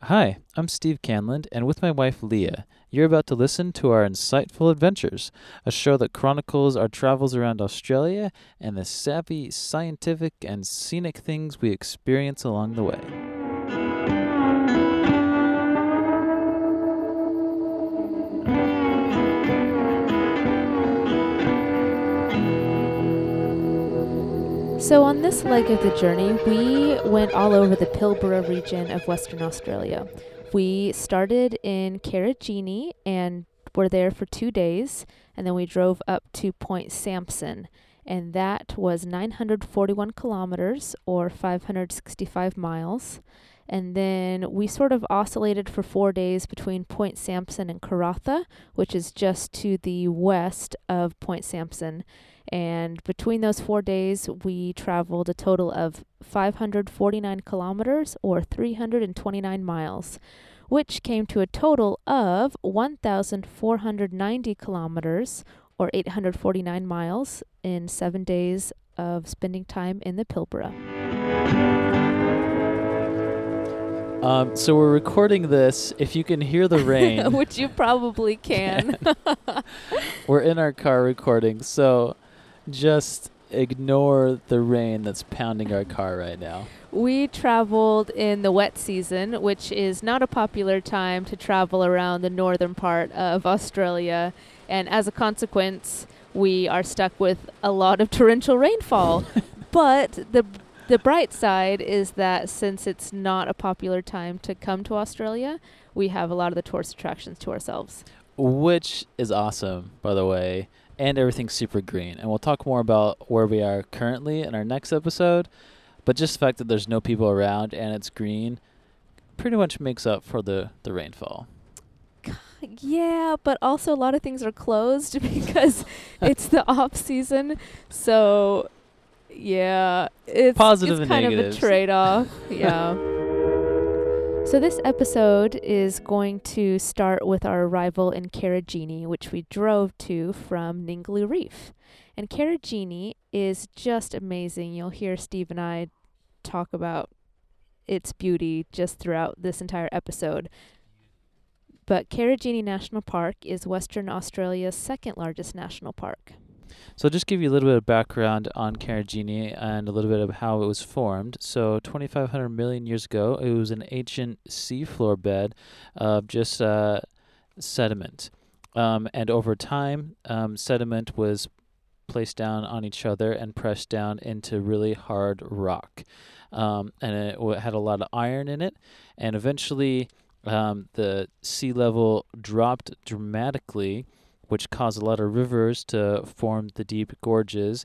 Hi, I'm Steve Canland, and with my wife Leah, you're about to listen to our Insightful Adventures, a show that chronicles our travels around Australia and the savvy, scientific, and scenic things we experience along the way. So, on this leg of the journey, we went all over the Pilbara region of Western Australia. We started in Karijini and were there for 2 days, and then we drove up to Point Sampson, and that was 941 kilometers or 565 miles. And then we sort of oscillated for 4 days between Point Sampson and Karatha, which is just to the west of Point Sampson. And between those 4 days, we traveled a total of 549 kilometers or 329 miles, which came to a total of 1,490 kilometers or 849 miles in 7 days of spending time in the Pilbara. So we're recording this. If you can hear the rain, Which you probably can. we're in our car recording, so just ignore the rain that's pounding our car right now. We traveled in the wet season, which is not a popular time to travel around the northern part of Australia. And as a consequence, we are stuck with a lot of torrential rainfall. But the bright side is that since it's not a popular time to come to Australia, we have a lot of the tourist attractions to ourselves. Which is awesome, by the way, and everything's super green. And we'll talk more about where we are currently in our next episode, but just the fact that there's no people around and it's green pretty much makes up for the rainfall. Yeah, but also a lot of things are closed because it's the off season. So, yeah, Positive and kind negatives. of a trade-off. Yeah. So this episode is going to start with our arrival in Karijini, which we drove to from Ningaloo Reef. And Karijini is just amazing. You'll hear Steve and I talk about its beauty just throughout this entire episode. But Karijini National Park is Western Australia's second largest national park. So just give you a little bit of background on Karijini and a little bit of how it was formed. So 2,500 million years ago, it was an ancient seafloor bed of just sediment. And over time, sediment was placed down on each other and pressed down into really hard rock. And it had a lot of iron in it. And eventually, the sea level dropped dramatically, which caused a lot of rivers to form the deep gorges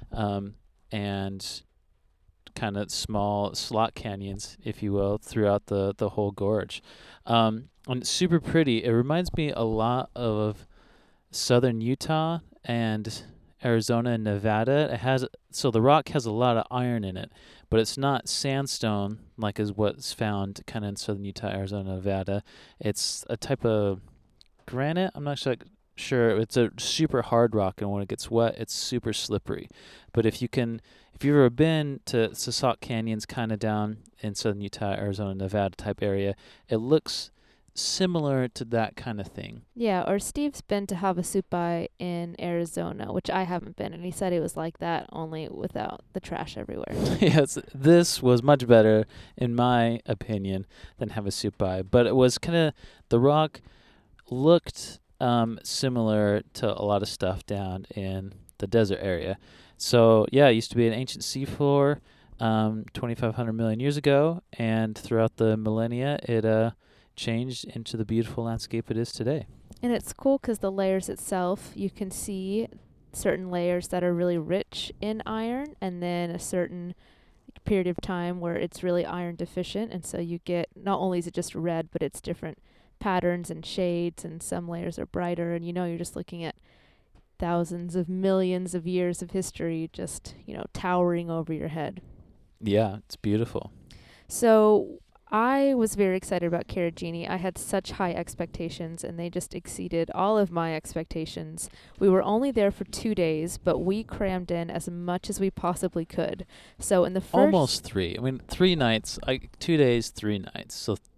and kind of small slot canyons, if you will, throughout the whole gorge. And it's super pretty. It reminds me a lot of southern Utah and Arizona and Nevada. So the rock has a lot of iron in it, but it's not sandstone like is what's found kind of in southern Utah, Arizona, Nevada. It's a type of granite. I'm not sure. It's a super hard rock, and when it gets wet, it's super slippery. But if you've ever been to Sauk Canyons, kind of down in southern Utah, Arizona, Nevada type area, it looks similar to that kind of thing. Yeah, or Steve's been to Havasupai in Arizona, which I haven't been, and he said it was like that, only without the trash everywhere. Yes, this was much better, in my opinion, than Havasupai. But it was kind of, the rock looked similar to a lot of stuff down in the desert area. So, yeah, it used to be an ancient seafloor 2,500 million years ago, and throughout the millennia, it changed into the beautiful landscape it is today. And it's cool because the layers itself, you can see certain layers that are really rich in iron, and then a certain period of time where it's really iron deficient, and so you get, not only is it just red, but it's different patterns and shades, and some layers are brighter, and you're just looking at thousands of millions of years of history just, towering over your head. Yeah, it's beautiful. So I was very excited about Karijini. I had such high expectations, and they just exceeded all of my expectations. We were only there for 2 days, but we crammed in as much as we possibly could. So in the first... Almost 3. I mean, 3 nights, 2 days, 3 nights. So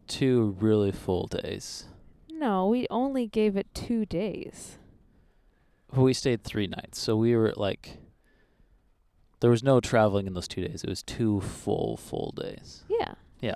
2 really full days. No, we only gave it 2 days. We stayed 3 nights, so we were like, there was no traveling in those 2 days. It was 2 full days. Yeah. Yeah.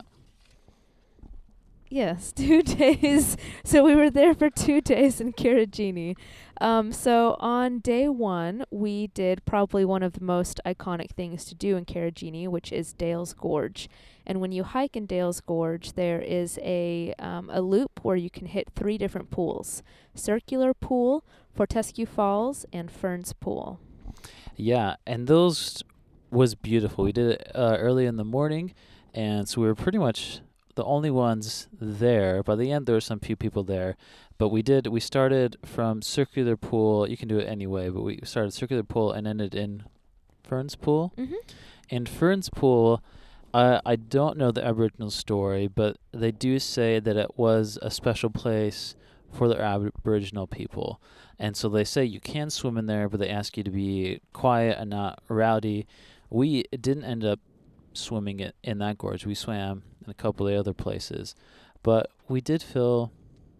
Yes, 2 days. So we were there for 2 days in Kirigini. So on day 1, we did probably one of the most iconic things to do in Kirigini, which is Dale's Gorge. And when you hike in Dale's Gorge, there is a loop where you can hit 3 different pools: Circular Pool, Fortescue Falls, and Ferns Pool. Yeah, and those was beautiful. We did it early in the morning, and so we were pretty much the only ones there. By the end, there were some few people there, but we started from Circular Pool. You can do it anyway, but we started Circular Pool and ended in Ferns Pool. Mm-hmm. In Ferns Pool, I don't know the Aboriginal story, but they do say that it was a special place for the Aboriginal people. And so they say you can swim in there, but they ask you to be quiet and not rowdy. We didn't end up swimming it in that gorge. We swam in a couple of other places, but we did feel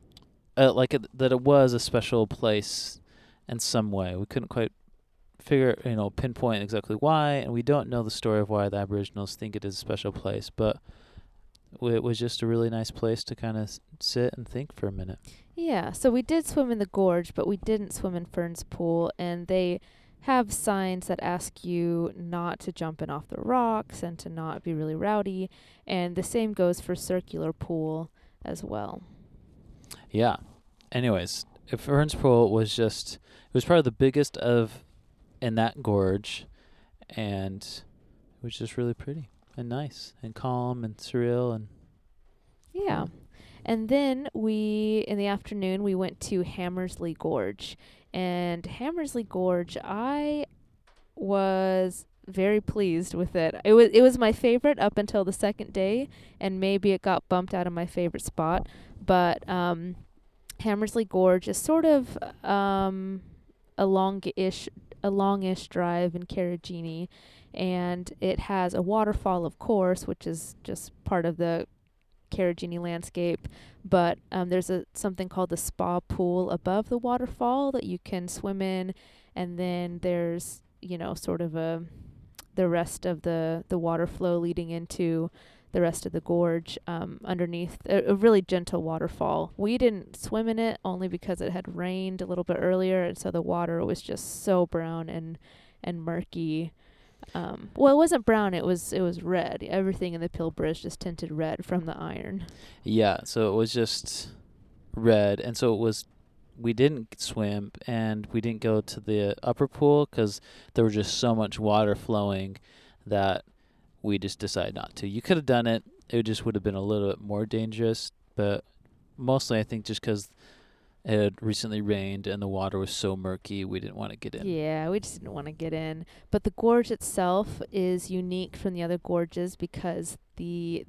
that it was a special place in some way. We couldn't quite pinpoint exactly why, and we don't know the story of why the Aboriginals think it is a special place, but it was just a really nice place to kind of sit and think for a minute. Yeah, so we did swim in the gorge, but we didn't swim in Ferns Pool, and they have signs that ask you not to jump in off the rocks and to not be really rowdy, and the same goes for Circular Pool as well. Yeah. Anyways, Ferns Pool was probably the biggest in that gorge, and it was just really pretty and nice and calm and surreal and yeah. And then in the afternoon, we went to Hammersley Gorge. And Hammersley Gorge, I was very pleased with it. It was my favorite up until the second day, and maybe it got bumped out of my favorite spot. But Hammersley Gorge is sort of a longish drive in Kirigini, and it has a waterfall, of course, which is just part of the Kirigini landscape, but there's something called the spa pool above the waterfall that you can swim in, and then there's sort of the rest of the water flow leading into the rest of the gorge underneath a really gentle waterfall. We didn't swim in it only because it had rained a little bit earlier, and so the water was just so brown and murky. Well, it wasn't brown, it was red. Everything in the Pilbara is just tinted red from the iron. Yeah, so it was just red, and so we didn't swim, and we didn't go to the upper pool because there was just so much water flowing that we just decided not to. You could have done it. It just would have been a little bit more dangerous, but mostly I think just because it had recently rained and the water was so murky, we didn't want to get in. Yeah, we just didn't want to get in. But the gorge itself is unique from the other gorges because the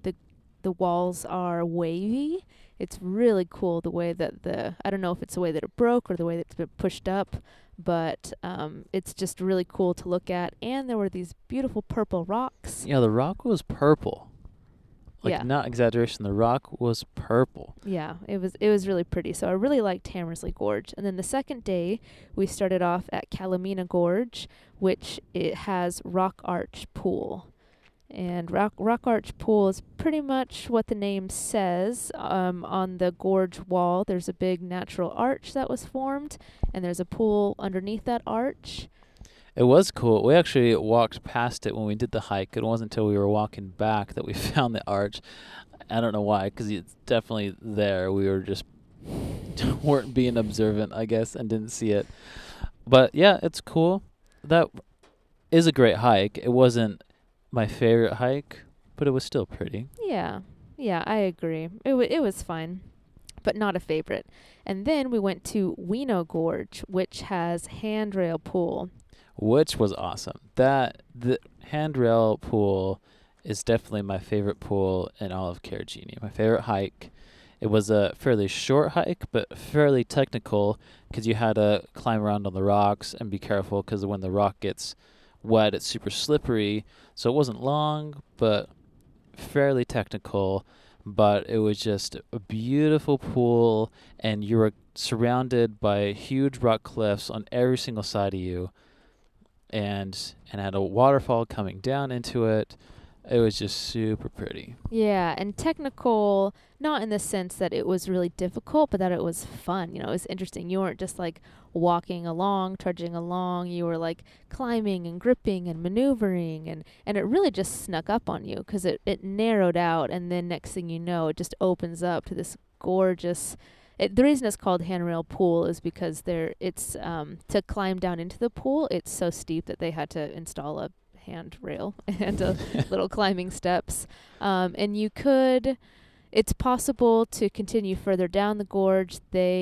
walls are wavy. It's really cool the way that I don't know if it's the way that it broke or the way that it's been pushed up, but it's just really cool to look at. And there were these beautiful purple rocks. Yeah, the rock was purple. Yeah. Not exaggeration, the rock was purple. Yeah, it was really pretty. So I really liked Hammersley Gorge. And then the second day, we started off at Kalamina Gorge, which it has Rock Arch Pool. And Rock Arch Pool is pretty much what the name says. On the gorge wall, there's a big natural arch that was formed, and there's a pool underneath that arch. It was cool. We actually walked past it when we did the hike. It wasn't until we were walking back that we found the arch. I don't know why, because it's definitely there. We were just weren't being observant, I guess, and didn't see it. But yeah, it's cool. That is a great hike. It wasn't my favorite hike, but it was still pretty. Yeah, I agree. It was fine, but not a favorite. And then we went to Weno Gorge, which has handrail pool. Which was awesome. The handrail pool is definitely my favorite pool in all of Kirigini. My favorite hike. It was a fairly short hike, but fairly technical because you had to climb around on the rocks and be careful because when the rock gets wet, it's super slippery. So it wasn't long, but fairly technical. but it was just a beautiful pool, and you were surrounded by huge rock cliffs on every single side of you, and had a waterfall coming down into it. It was just super pretty. Yeah, and technical, not in the sense that it was really difficult, but that it was fun. It was interesting. You weren't just like walking along, trudging along. You were like climbing and gripping and maneuvering, and it really just snuck up on you because it narrowed out, and then next thing you know, it just opens up to this gorgeous. The reason it's called handrail pool is because it's to climb down into the pool. It's so steep that they had to install a handrail and little climbing steps. And it's possible to continue further down the gorge.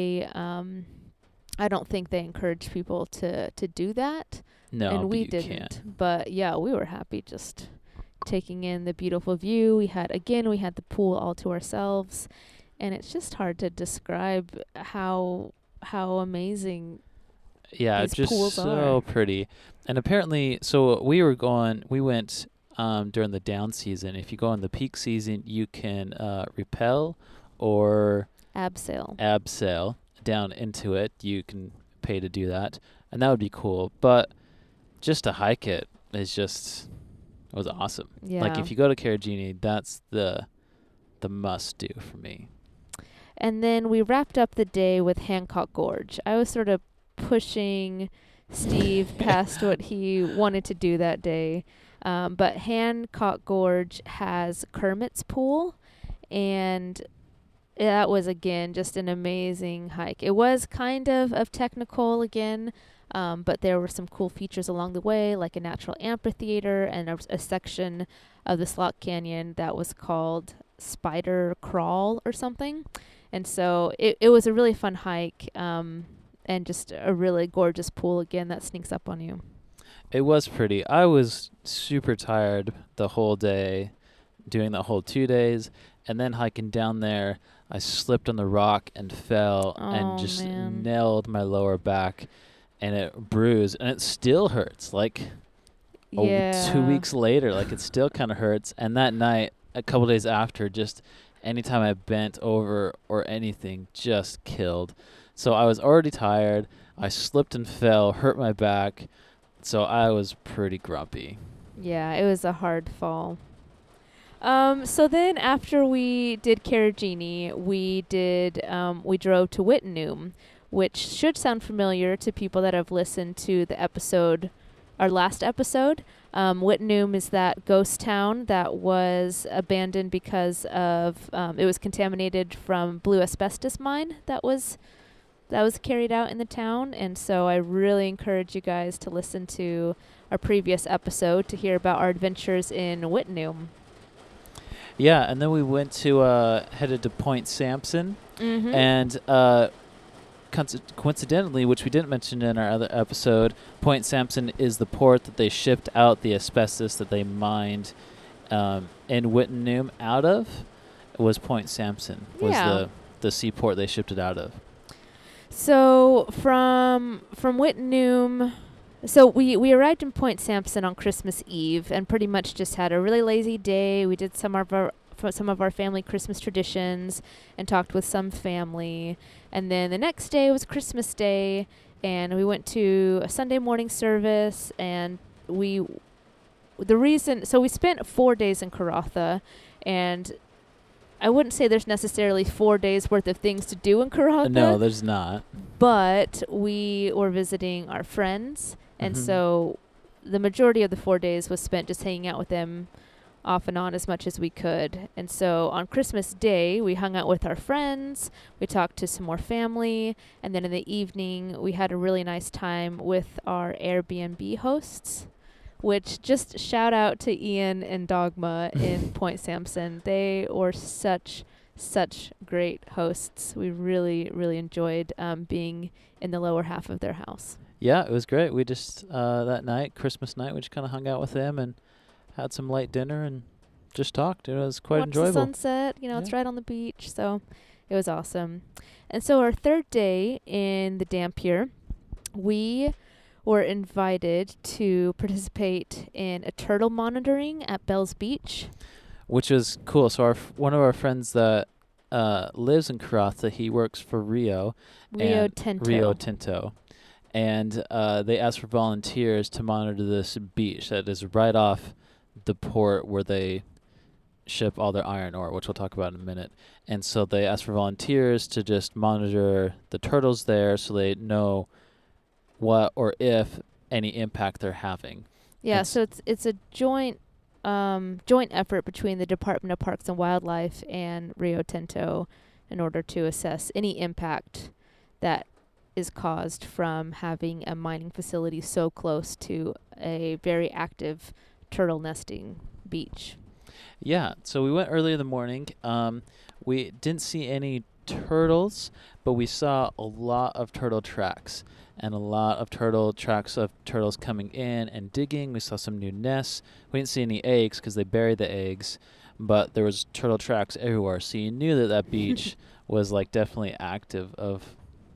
I don't think they encourage people to do that. No, and but we you didn't. can. But yeah, we were happy just taking in the beautiful view. We had the pool all to ourselves, and it's just hard to describe how amazing. Yeah, These just pools so are. pretty. And apparently, so we went during the down season. If you go in the peak season, you can rappel or abseil down into it. You can pay to do that, and that would be cool. But just to hike it was awesome. Yeah. Like if you go to Carragini, that's the must do for me. And then we wrapped up the day with Hancock Gorge. I was sort of pushing Steve past what he wanted to do that day. But Hancock Gorge has Kermit's Pool, and that was, again, just an amazing hike. It was kind of technical again, but there were some cool features along the way, like a natural amphitheater and a section of the Slot Canyon that was called Spider Crawl or something. And so it was a really fun hike, and just a really gorgeous pool, again, that sneaks up on you. It was pretty. I was super tired the whole day, doing the whole 2 days, and then hiking down there, I slipped on the rock and fell and just nailed my lower back, and it bruised, and it still hurts. Like 2 weeks later, like it still kind of hurts. And that night, a couple days after, just anytime I bent over or anything, just killed. So I was already tired. I slipped and fell, hurt my back. So I was pretty grumpy. Yeah, it was a hard fall. So then after we did Carragini, we drove to Wittenum, which should sound familiar to people that have listened to our last episode. Wittenum is that ghost town that was abandoned because of it was contaminated from blue asbestos mine that was carried out in the town. And so I really encourage you guys to listen to our previous episode to hear about our adventures in Wittenum. Yeah, and then we went to headed to Point Sampson, and coincidentally, which we didn't mention in our other episode, Point Sampson is the port that they shipped out the asbestos that they mined in Wittenum out of. It was Point Sampson was the seaport they shipped it out of. So from Wittenum, so we arrived in Point Sampson on Christmas Eve and pretty much just had a really lazy day. We did some of our family Christmas traditions and talked with some family. And then the next day was Christmas Day, and we went to a Sunday morning service. And we spent 4 days in Karratha, and I wouldn't say there's necessarily 4 days worth of things to do in Karratha. No, there's not. But we were visiting our friends, and so the majority of the 4 days was spent just hanging out with them off and on as much as we could. And so on Christmas Day, we hung out with our friends, we talked to some more family, and then in the evening, we had a really nice time with our Airbnb hosts, which just shout out to Ian and Dogma in Point Sampson. They were such great hosts. We really, really enjoyed being in the lower half of their house. Yeah, it was great. We just, that night, Christmas night, we just kind of hung out with them and had some light dinner and just talked. It was quite enjoyable. Watched the sunset. It's right on the beach, so it was awesome. And so our third day in the Dampier, we were invited to participate in a turtle monitoring at Bells Beach. which is cool. So one of our friends that lives in Karratha, he works for Rio Tinto, and they asked for volunteers to monitor this beach that is right off the port where they ship all their iron ore, which we'll talk about in a minute. And so they asked for volunteers to just monitor the turtles there, so they know what or if any impact they're having. Yeah, so it's a joint effort between the Department of Parks and Wildlife and Rio Tinto in order to assess any impact that is caused from having a mining facility so close to a very active turtle nesting beach. Yeah, so we went early in the morning. We didn't see any turtles, but we saw a lot of turtle tracks and a lot of tracks of turtles coming in and digging. We saw some new nests. We didn't see any eggs because they buried the eggs, but there was turtle tracks everywhere. So you knew that beach was like definitely active of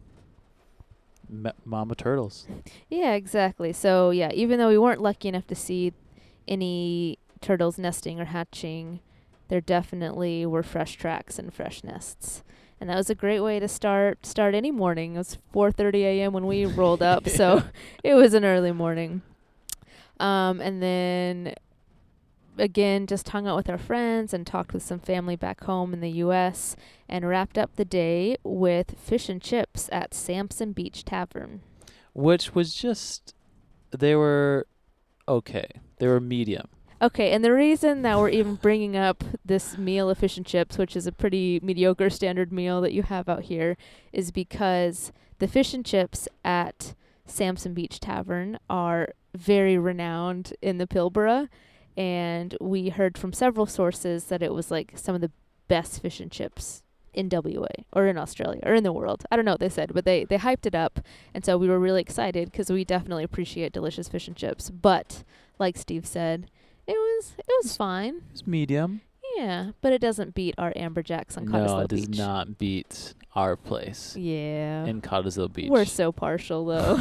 mama turtles. Yeah, exactly. So yeah, even though we weren't lucky enough to see any turtles nesting or hatching, there definitely were fresh tracks and fresh nests. And that was a great way to start any morning. It was 4:30 a.m. when we rolled up, so it was an early morning. And then, again, just hung out with our friends and talked with some family back home in the U.S. and wrapped up the day with fish and chips at Samson Beach Tavern. Which was just, they were okay. They were medium. Okay, and the reason that we're even bringing up this meal of fish and chips, which is a pretty mediocre standard meal that you have out here, is because the fish and chips at Samson Beach Tavern are very renowned in the Pilbara, and we heard from several sources that it was like some of the best fish and chips in WA or in Australia or in the world. I don't know what they said, but they hyped it up, and so we were really excited because we definitely appreciate delicious fish and chips. But like Steve said, it was fine. It's medium. Yeah, but it doesn't beat our Amberjacks on Cottesloe Beach. No, it does not beat our place. Yeah. In Cottesloe Beach. We're so partial, though.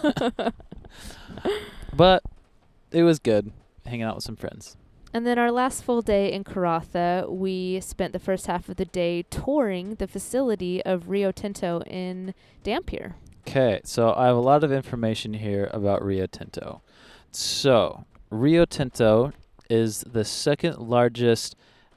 But it was good, hanging out with some friends. And then our last full day in Karratha, we spent the first half of the day touring the facility of Rio Tinto in Dampier. Okay, so I have a lot of information here about Rio Tinto. So, Rio Tinto is the second largest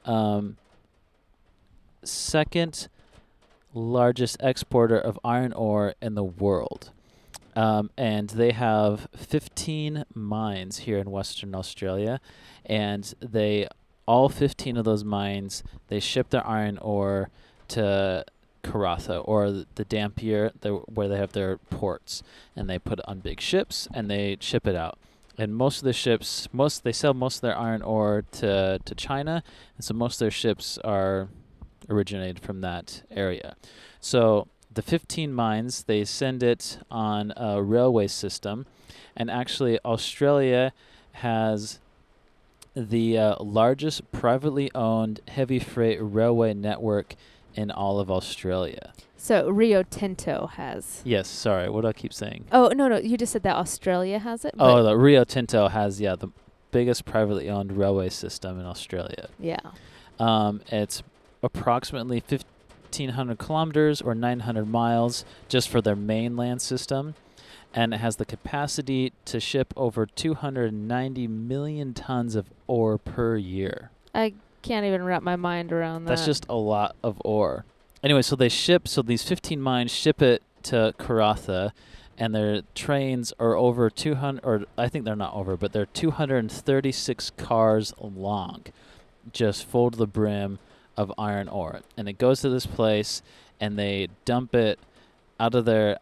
exporter of iron ore in the world. And they have 15 mines here in Western Australia, and all 15 of those mines, they ship their iron ore to Karratha or the Dampier, where they have their ports, and they put it on big ships and they ship it out. And most of the ships, they sell most of their iron ore to China, and so most of their ships are originated from that area. So the 15 mines, they send it on a railway system, and actually Australia has the largest privately owned heavy freight railway network in all of Australia. So Rio Tinto has. Yes, sorry. What do I keep saying? Oh, no. You just said that Australia has it? Oh, the Rio Tinto has, the biggest privately owned railway system in Australia. Yeah. It's approximately 1,500 kilometers or 900 miles just for their mainland system. And it has the capacity to ship over 290 million tons of ore per year. I can't even wrap my mind around that. That's just a lot of ore. Anyway, so these 15 mines ship it to Karratha, and their trains are over 200, or I think they're not over, but they're 236 cars long, just full to the brim of iron ore. And it goes to this place, and they dump it out of the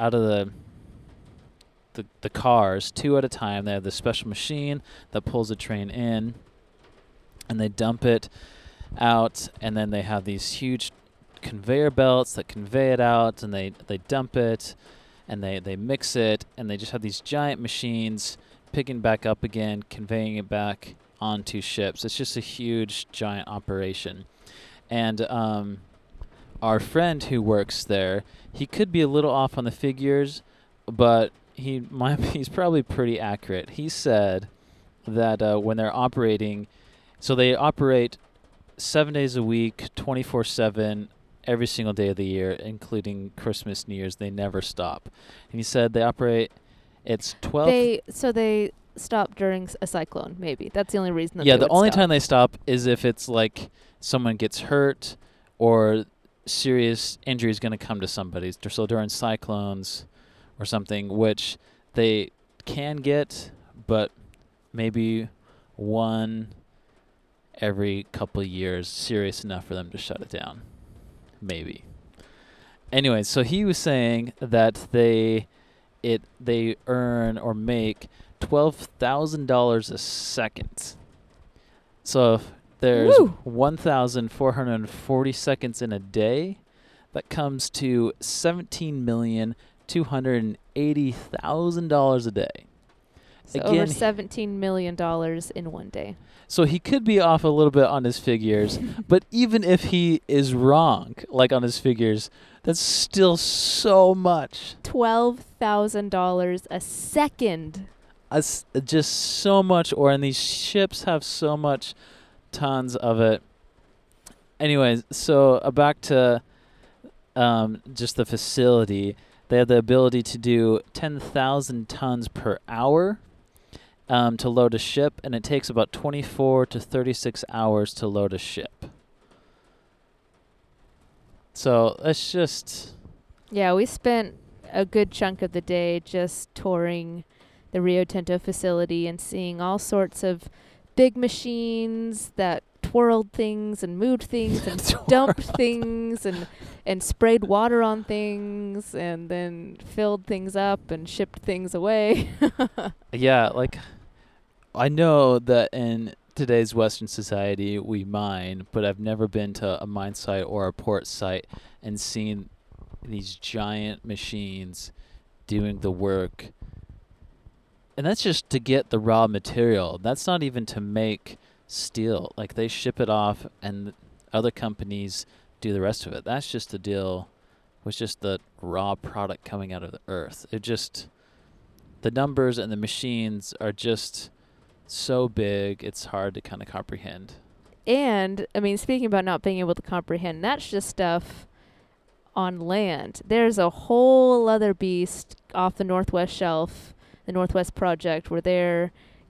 cars, two at a time. They have this special machine that pulls the train in, and they dump it out, and then they have these huge conveyor belts that convey it out, and they dump it, and they mix it, and they just have these giant machines picking back up again, conveying it back onto ships. It's just a huge, giant operation. And our friend who works there, he could be a little off on the figures, but he's probably pretty accurate. He said that when they're operating, so they operate 7 days a week, 24/7, every single day of the year, including Christmas, New Year's. They never stop. And he said they operate. It's 12. They stop during a cyclone. Maybe that's the only reason that Yeah, they the would only stop. time they stop is if it's like someone gets hurt or serious injury is going to come to somebody. So during cyclones or something, which they can get, but maybe one every couple of years, serious enough for them to shut it down. Maybe. Anyway, so he was saying that they earn or make $12,000 a second. So if there's Woo! 1,440 seconds in a day, that comes to $17,280,000 a day. So Again, over $17 million in one day. So he could be off a little bit on his figures, but even if he is wrong, like on his figures, that's still so much. $12,000 a second. Just so much ore, and these ships have so much tons of it. Anyways, so back to just the facility. They have the ability to do 10,000 tons per hour to load a ship, and it takes about 24 to 36 hours to load a ship. So it's just... Yeah, we spent a good chunk of the day just touring the Rio Tinto facility and seeing all sorts of big machines that twirled things and moved things and dumped things and sprayed water on things and then filled things up and shipped things away. Yeah, like, I know that in today's Western society we mine, but I've never been to a mine site or a port site and seen these giant machines doing the work. And that's just to get the raw material. That's not even to make steel. Like, they ship it off and other companies do the rest of it. That's just the deal with just the raw product coming out of the earth. It just, the numbers and the machines are just so big, it's hard to kind of comprehend. And, I mean, speaking about not being able to comprehend, that's just stuff on land. There's a whole other beast off the Northwest Shelf, the Northwest Project, where they're,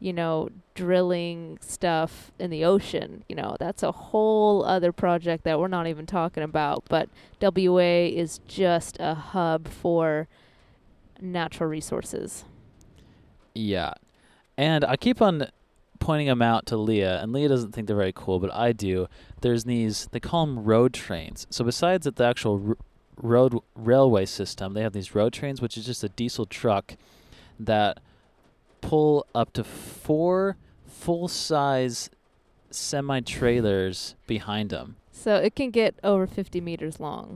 drilling stuff in the ocean. That's a whole other project that we're not even talking about. But WA is just a hub for natural resources. Yeah. And I keep on pointing them out to Leah, and Leah doesn't think they're very cool, but I do. There's these, they call them road trains. So besides the actual road railway system, they have these road trains, which is just a diesel truck that pull up to 4 full-size semi-trailers behind them. So it can get over 50 meters long.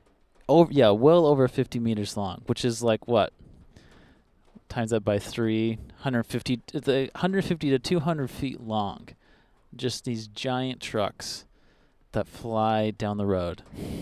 Well over 50 meters long, which is like what? Times that by 3, 150 to 200 feet long. Just these giant trucks that fly down the road.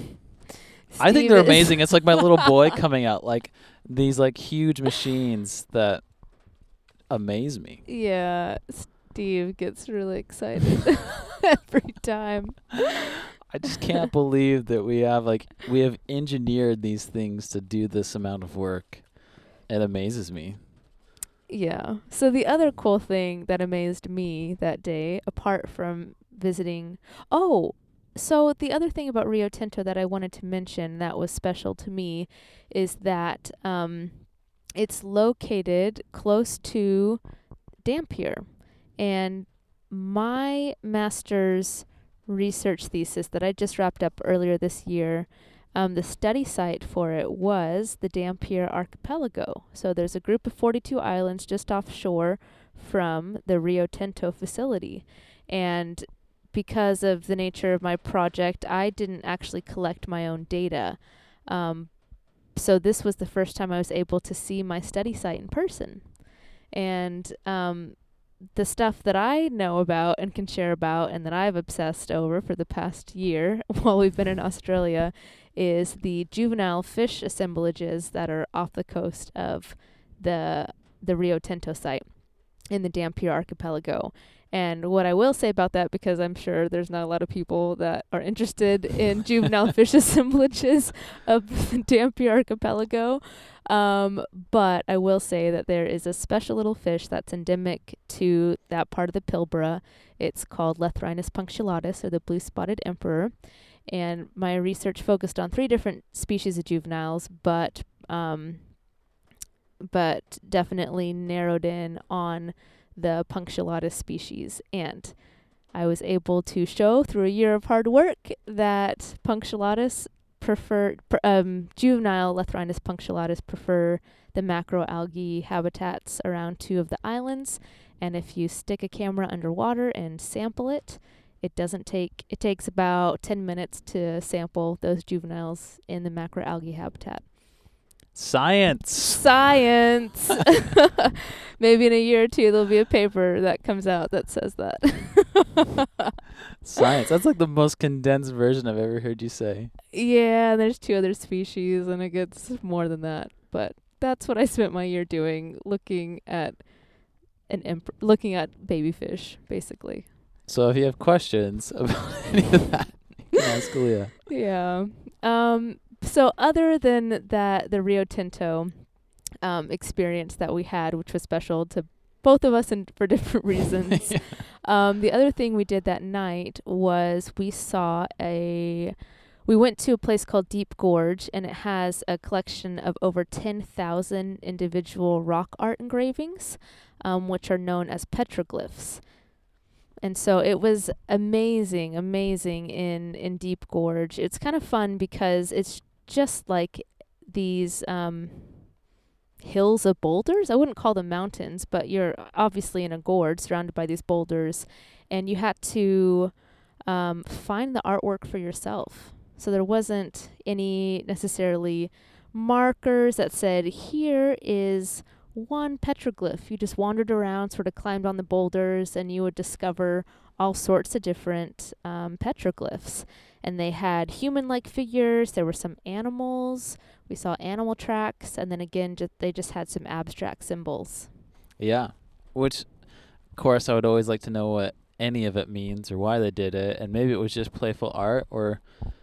I think they're amazing. It's like my little boy coming out, like these like huge machines that amaze me. Yeah, Steve gets really excited every time. I just can't believe that we have engineered these things to do this amount of work. It amazes me. Yeah. So the other cool thing that amazed me that day, apart from visiting... So the other thing about Rio Tinto that I wanted to mention that was special to me is that it's located close to Dampier. And my master's research thesis that I just wrapped up earlier this year, the study site for it was the Dampier Archipelago. So there's a group of 42 islands just offshore from the Rio Tinto facility. And because of the nature of my project, I didn't actually collect my own data. So this was the first time I was able to see my study site in person. And the stuff that I know about and can share about and that I've obsessed over for the past year while we've been in Australia is the juvenile fish assemblages that are off the coast of the Rio Tinto site in the Dampier Archipelago. And what I will say about that, because I'm sure there's not a lot of people that are interested in juvenile fish assemblages of the Dampier Archipelago, but I will say that there is a special little fish that's endemic to that part of the Pilbara. It's called Lethrinus punctulatus, or the blue-spotted emperor. And my research focused on 3 different species of juveniles, but definitely narrowed in on the punctulatus species. And I was able to show through a year of hard work that punctulatus juvenile Lethrinus punctulatus prefer the macroalgae habitats around 2 of the islands. And if you stick a camera underwater and sample it, it takes about 10 minutes to sample those juveniles in the macroalgae habitat. Science. Maybe in a year or 2 there'll be a paper that comes out that says that. Science. That's like the most condensed version I've ever heard you say. Yeah, there's 2 other species, and it gets more than that. But that's what I spent my year doing, looking at baby fish, basically. So if you have questions about any of that, you can ask Leah. Yeah. So other than that, the Rio Tinto experience that we had, which was special to both of us and for different reasons, the other thing we did that night was we went to a place called Deep Gorge, and it has a collection of over 10,000 individual rock art engravings, which are known as petroglyphs. And so it was amazing in Deep Gorge. It's kind of fun because it's just like these hills of boulders. I wouldn't call them mountains, but you're obviously in a gorge surrounded by these boulders, and you had to find the artwork for yourself. So there wasn't any necessarily markers that said, here is one petroglyph. You just wandered around, sort of climbed on the boulders, and you would discover all sorts of different petroglyphs. And they had human-like figures. There were some animals. We saw animal tracks. And then again, they just had some abstract symbols. Yeah, which, of course, I would always like to know what any of it means or why they did it. And maybe it was just playful art, or...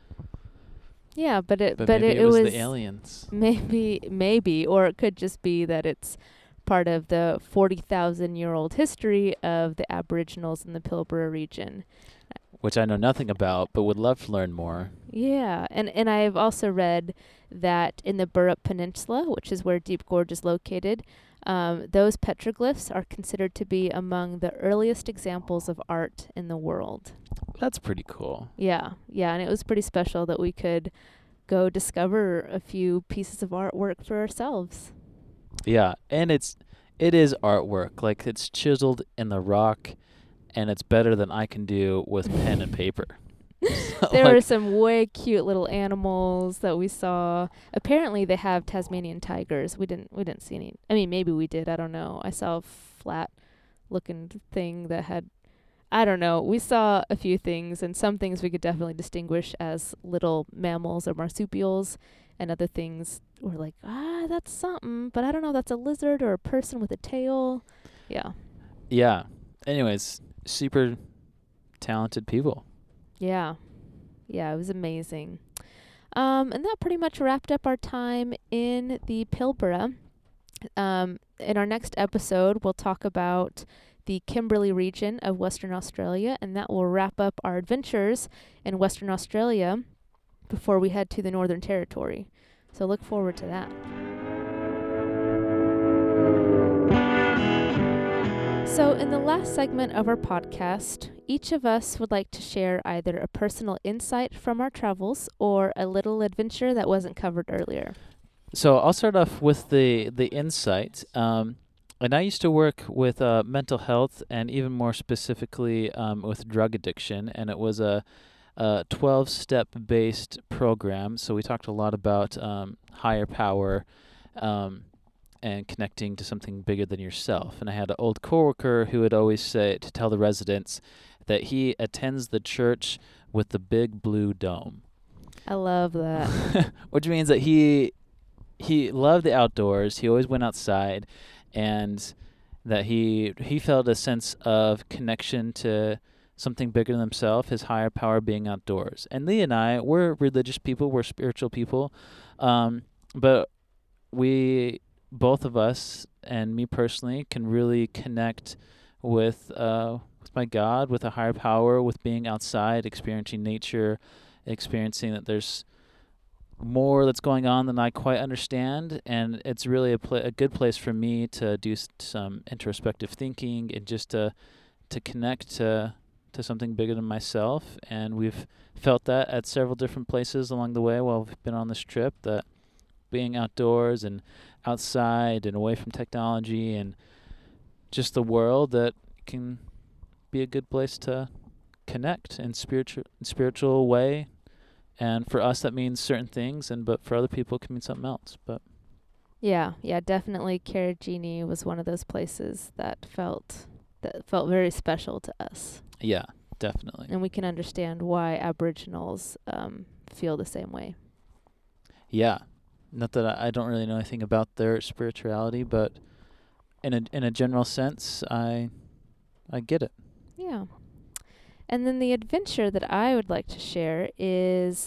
Yeah, but maybe it was the aliens. Maybe, or it could just be that it's part of the 40,000-year-old history of the Aboriginals in the Pilbara region. Which I know nothing about, but would love to learn more. Yeah, and I've also read that in the Burrup Peninsula, which is where Deep Gorge is located, those petroglyphs are considered to be among the earliest examples of art in the world. That's pretty cool. Yeah, and it was pretty special that we could go discover a few pieces of artwork for ourselves. Yeah, and it is artwork. Like, it's chiseled in the rock, and it's better than I can do with pen and paper. There were some way cute little animals that we saw. Apparently they have Tasmanian tigers. We didn't see any. I mean, maybe we did. I don't know. I saw a flat looking thing that had, I don't know. We saw a few things, and some things we could definitely distinguish as little mammals or marsupials, and other things were like, that's something, but I don't know, that's a lizard or a person with a tail. Yeah. Yeah. Anyways, super talented people. Yeah, it was amazing. And that pretty much wrapped up our time in the Pilbara. In our next episode, we'll talk about the Kimberley region of Western Australia, and that will wrap up our adventures in Western Australia before we head to the Northern Territory. So look forward to that. So in the last segment of our podcast, each of us would like to share either a personal insight from our travels or a little adventure that wasn't covered earlier. So I'll start off with the insight. And I used to work with mental health, and even more specifically with drug addiction, and it was a 12-step based program. So we talked a lot about higher power, and connecting to something bigger than yourself. And I had an old coworker who would always say to tell the residents that he attends the church with the big blue dome. I love that. Which means that he loved the outdoors. He always went outside, and that he felt a sense of connection to something bigger than himself, his higher power being outdoors. And Lee and I, we're religious people, we're spiritual people, but we, both of us, and me personally, can really connect with my God, with a higher power, with being outside, experiencing nature, experiencing that there's more that's going on than I quite understand, and it's really a good place for me to do some introspective thinking and just to connect to something bigger than myself. And we've felt that at several different places along the way while we've been on this trip, that being outdoors and outside and away from technology and just the world, that can be a good place to connect in spiritual way. And for us, that means certain things, but for other people, it can mean something else. But Yeah, definitely. Carragini was one of those places that felt very special to us. yeah, definitely. And we can understand why Aboriginals feel the same way. Yeah, not that I don't really know anything about their spirituality, but in a general sense, I get it. Yeah. And then the adventure that I would like to share is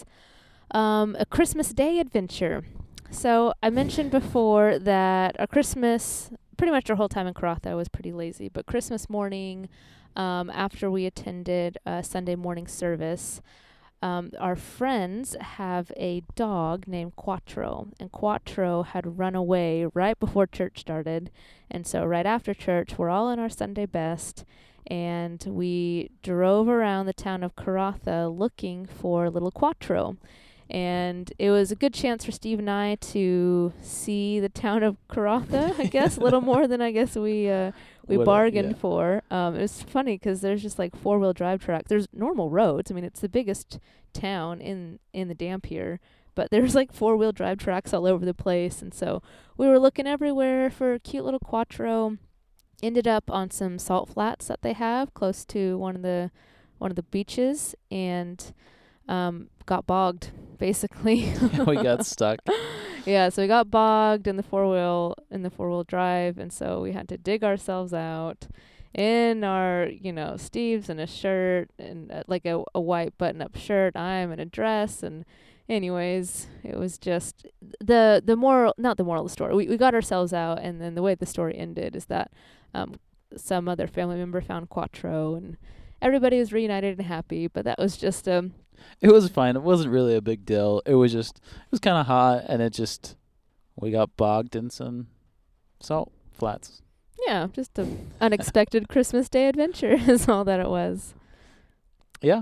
a Christmas Day adventure. So I mentioned before that our Christmas, pretty much our whole time in Karratha, was pretty lazy. But Christmas morning, after we attended a Sunday morning service, our friends have a dog named Quattro. And Quattro had run away right before church started. And so right after church, we're all in our Sunday best, and we drove around the town of Karratha looking for little Quattro. And it was a good chance for Steve and I to see the town of Karratha, I guess, a little more than I guess we bargained for. It was funny because there's just like 4-wheel drive tracks. There's normal roads. I mean, it's the biggest town in the Dampier, but there's like 4-wheel drive tracks all over the place. And so we were looking everywhere for a cute little Quattro. Ended up on some salt flats that they have close to one of the beaches, and got bogged basically. We got stuck. Yeah, so we got bogged in the four-wheel drive, and so we had to dig ourselves out in our, Steve's in a shirt and like a white button-up shirt. I'm in a dress, and anyways, it was just the moral, not the moral of the story. We got ourselves out, and then the way the story ended is that some other family member found Quattro, and everybody was reunited and happy. But that was just it was fine. It wasn't really a big deal. It was kind of hot, and we got bogged in some salt flats. Yeah, just an unexpected Christmas Day adventure is all that it was. Yeah.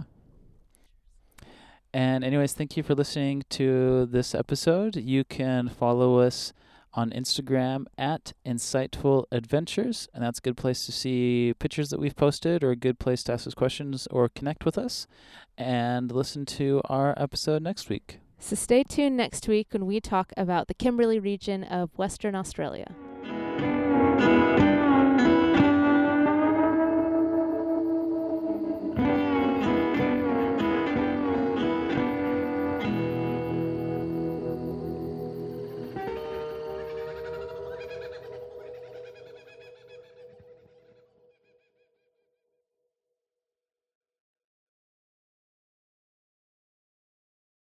And anyways, thank you for listening to this episode. You can follow us on Instagram at Insightful Adventures, and that's a good place to see pictures that we've posted, or a good place to ask us questions or connect with us, and listen to our episode next week. So stay tuned next week when we talk about the Kimberley region of Western Australia.